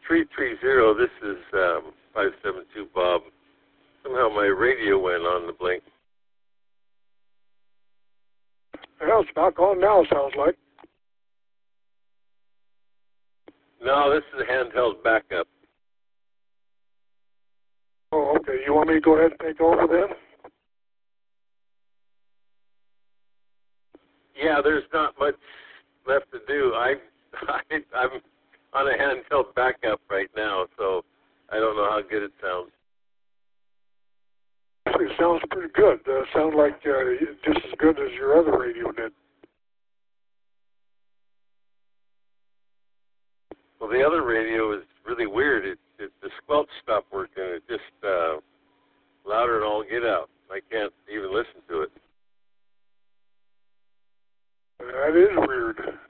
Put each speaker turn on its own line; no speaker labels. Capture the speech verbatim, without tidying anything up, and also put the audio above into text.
three three zero, this is um, five seven two Bob. Somehow my radio went on the blink.
Well, it's back on now, sounds like.
No, this is a handheld backup.
Oh, okay. You want me to go ahead and take over then?
Yeah, there's not much left to do. I, I, I'm on a handheld backup right now, so I don't know how good it sounds.
It sounds pretty good. Uh, sounds like uh, just as good as your other radio did.
Well, the other radio is really weird. It, it the squelch stopped working. It just uh, louder than all get out. I can't even listen to it.
That is weird.